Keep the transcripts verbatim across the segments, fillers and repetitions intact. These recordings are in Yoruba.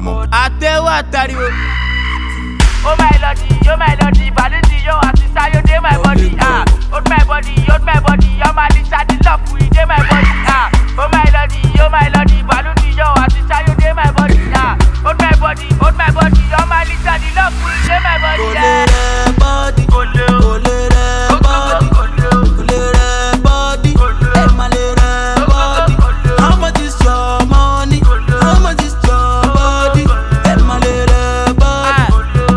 àmọ́. àtẹ̀wọ́ àtàríwò. Oh my lordy, oh my lordy, Baludi, yo, assista, you dey my body, ah. Hold my body, hold my body, you're my Lisa, the love, we dey my body, ah. Oh my lordy, oh my lordy, Baludi, yo, assista, you dey my body, ah. Hold my body, hold my body, you're my Lisa, the love, we dey my body, ah. body, body, body, body. How much is your money? How much is your body? My little body.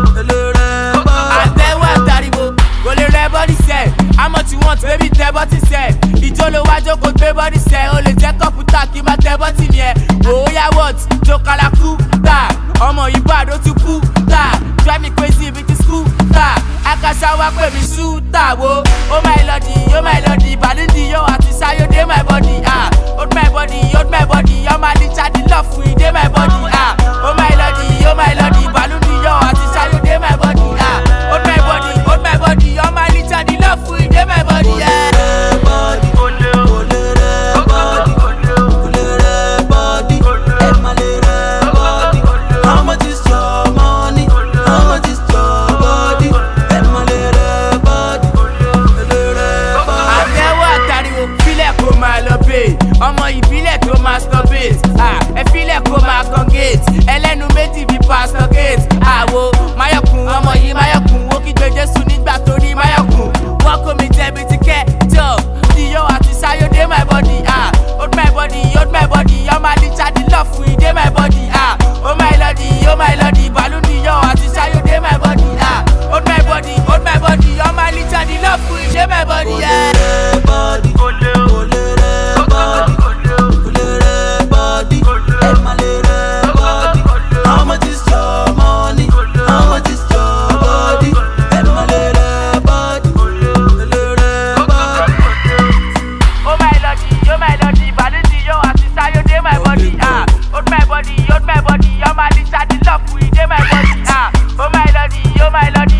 How much you want, baby, tell what he said. Ijolo wa joko gbé body say. O lè jẹ́ kọ̀mpútà kí má tẹ bọ́tì ni ẹ̀. Oya what? Jokala kú ta. Ọmọ yìí bad ó ti kú ta. Drive me crazy with the school ta. Akasa wa pè mí ṣúta wo. Oh my lordy, oh my lordy, Baludi yo àti Sayo dey my body. Ah, hold my body, hold my body. Ọmọ Alicha the love we dey my body. Ah, oh my lordy, oh my lordy, Baludi yo àti Sayo dey my body. Ah, hold my body, hold my body. Ọmọ Alicha the love we dey my body. Yeah. Body, body, body, body, my little body. How much is your money? How much is your body? My little body, little body. Àtẹ̀wọ́ àtàríwò fílẹ̀ kó máa lọ bẹ́ẹ̀. Ọmọ ìbílẹ̀ tó máa masturbate. Ah, ẹ fílẹ̀ kó máa congregate. Ẹlẹ́nu méjì bí pastor gate. Àwo Máyọ̀kún ọmọ yìí Máyọ̀kún. Ó kígbe Jésù nígbà tó rí Máyọ̀kún. Wọ́n kó mi jẹ́ bí ti kẹ́ jọ. Diyo àti Sayo dey my body. Ah, hold my body, hold my body. Ọmọ Alicha the love we dey my body. Ah, oh my lordy, oh my lordy, Baludi yo àti Sayo dey my body. Ah, hold my body, hold my body. Ọmọ Alicha the love we dey my body. Yeah. Body, body, body, body, my little body. How much is your money? How much is your body? My little body, little body. Oh my lordy, oh my lordy, Baludi yo assista, you dey my body, ah. Hold my body, hold my body, you're my Lisa, the love we dey my body, ah. Oh my lordy, oh my lordy,